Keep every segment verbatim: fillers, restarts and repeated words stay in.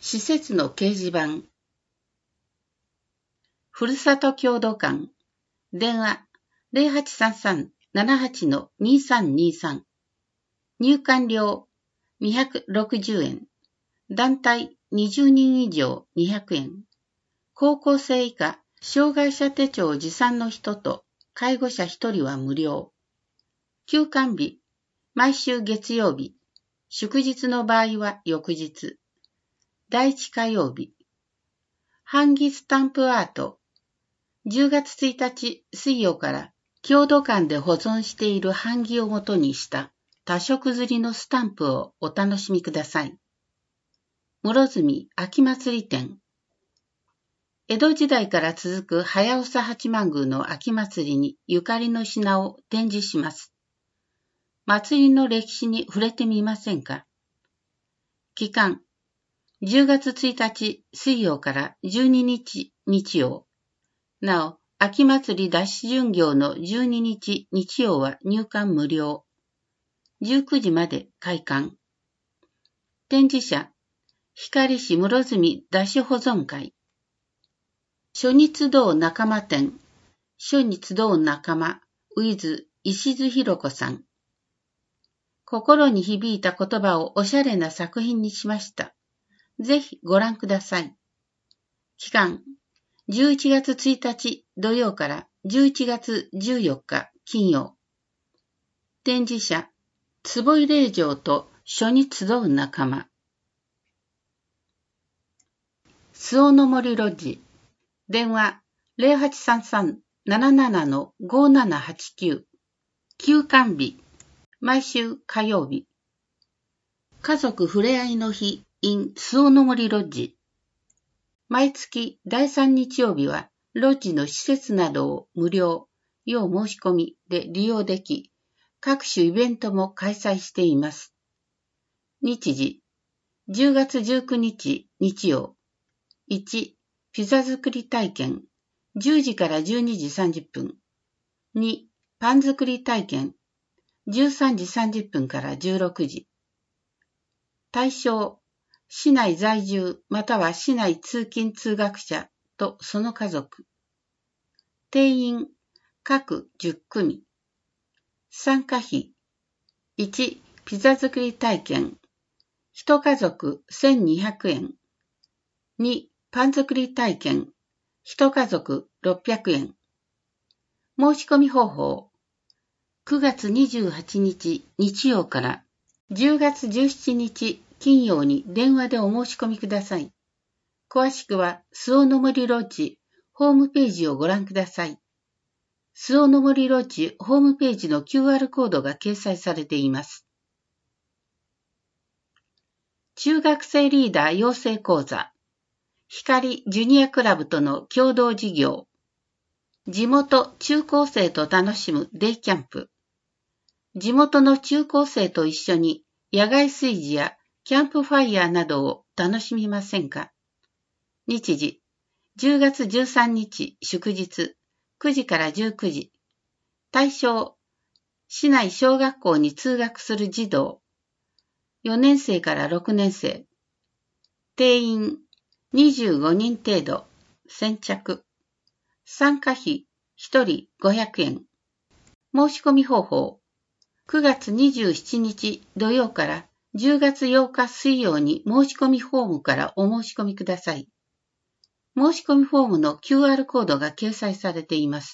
施設の掲示板。ふるさと郷土館。電話 ゼロはちさんさん ななはち にさんにさん。入館料にひゃくろくじゅうえん。団体にじゅうにん以上にひゃくえん。高校生以下、障害者手帳持参の人と介護者ひとりは無料。休館日、毎週月曜日。祝日の場合は翌日。第一火曜日。版木スタンプアート。じゅうがつついたち水曜から郷土館で保存している版木をもとにした多色刷りのスタンプをお楽しみください。室積秋祭り展。江戸時代から続く早長八幡宮の秋祭りにゆかりの品を展示します。祭りの歴史に触れてみませんか？期間、じゅうがつついたち水曜からじゅうににち日曜。なお、秋祭り脱出巡業のじゅうににち日曜は入館無料。じゅうくじまで開館。展示者、光市室積脱出保存会。書に集う仲間展。書に集う仲間、with 石津弘子さん。心に響いた言葉をおしゃれな作品にしました。ぜひご覧ください。期間、じゅういちがつついたち土曜からじゅういちがつじゅうよっか金曜。展示者、坪井霊場と書に集う仲間。周防の森ロッジ。電話 ゼロはちさんさん なななな ごななはちきゅう。休館日、毎週火曜日。家族ふれあいの日 in 周防の森ロッジ。毎月だいさん日曜日はロッジの施設などを無料、要申し込みで利用でき、各種イベントも開催しています。日時、じゅうがつじゅうくにち日曜。いち、ピザ作り体験、じゅうじからじゅうにじさんじゅっぷん。に、パン作り体験、じゅうさんじさんじゅっぷんからじゅうろくじ。対象、市内在住または市内通勤通学者とその家族。定員、各じゅっくみ。参加費、いち、ピザ作り体験、いち家族せんにひゃくえん。に、パン作り体験、いち家族ろっぴゃくえん。申し込み方法、くがつにじゅうはちにち日曜からじゅうがつじゅうしちにち金曜に電話でお申し込みください。詳しくは、周防の森ロッジホームページをご覧ください。周防の森ロッジホームページの キューアール コードが掲載されています。中学生リーダー養成講座。光ジュニアクラブとの共同事業。地元中高生と楽しむデイキャンプ。地元の中高生と一緒に野外炊事やキャンプファイヤーなどを楽しみませんか？日時、じゅうがつじゅうさんにち祝日、くじからじゅうくじ。対象、市内小学校に通学する児童。よねんせいからろくねんせい。定員、にじゅうごにん程度。先着。参加費、ひとりごひゃくえん。申し込み方法。くがつにじゅうしちにち土曜からじゅうがつようか水曜に申し込みフォームからお申し込みください。申し込みフォームの キューアール コードが掲載されています。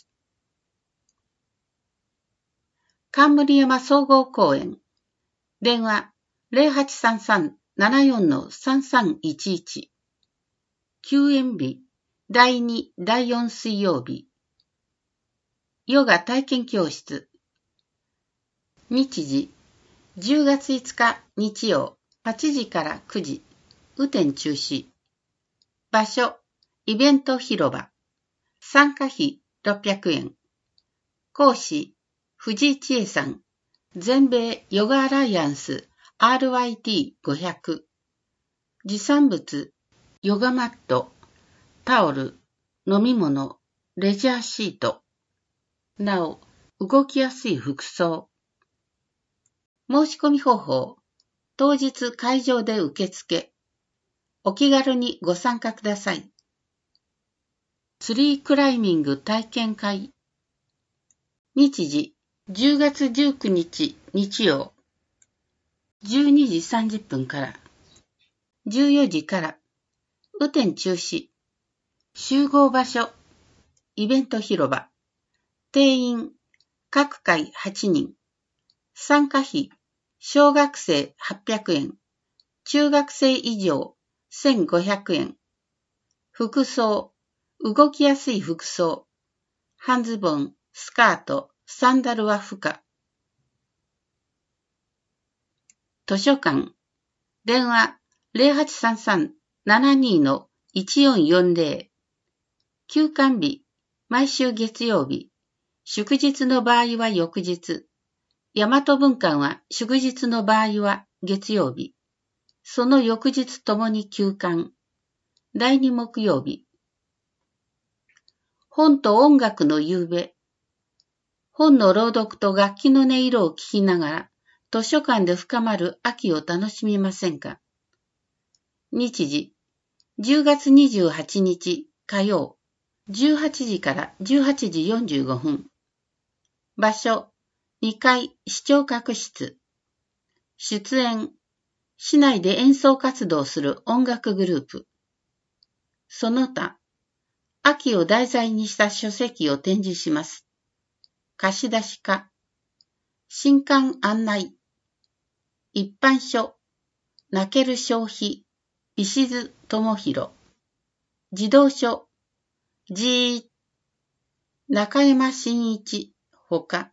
冠山総合公園。電話 ゼロはちさんさん ななよん さんさんいちいち。休園日、だいに、だいよん水曜日。ヨガ体験教室。日時、じゅうがついつか日曜、はちじからくじ。雨天中止。場所、イベント広場。参加費ろっぴゃくえん。講師、藤井千恵さん。全米ヨガアライアンス アールワイティーごひゃく。持参物、ヨガマット、タオル、飲み物、レジャーシート。なお、動きやすい服装。申し込み方法。当日会場で受付。 お気軽にご参加ください。ツリークライミング体験会。日時、じゅうがつじゅうくにち日曜、じゅうにじさんじゅっぷんから、じゅうよじから、雨天中止、集合場所、イベント広場、定員、各回はちにん、参加費、小学生はっぴゃくえん、中学生以上せんごひゃくえん、服装、動きやすい服装、半ズボン、スカート、サンダルは不可。図書館、電話 ゼロはちさんさん ななに の いちよんよんゼロ。休館日、毎週月曜日。祝日の場合は翌日。大和文館は祝日の場合は月曜日。その翌日ともに休館。だいに木曜日。本と音楽の夕べ。本の朗読と楽器の音色を聞きながら、図書館で深まる秋を楽しみませんか。日時、じゅうがつにじゅうはちにち火曜、じゅうはちじからじゅうはちじよんじゅうごふん。場所、にかい視聴覚室。出演、市内で演奏活動する音楽グループ。その他、秋を題材にした書籍を展示します。貸出家、新刊案内、一般書、泣ける消費、石津智弘、児童書、じー、中山真一、ほか。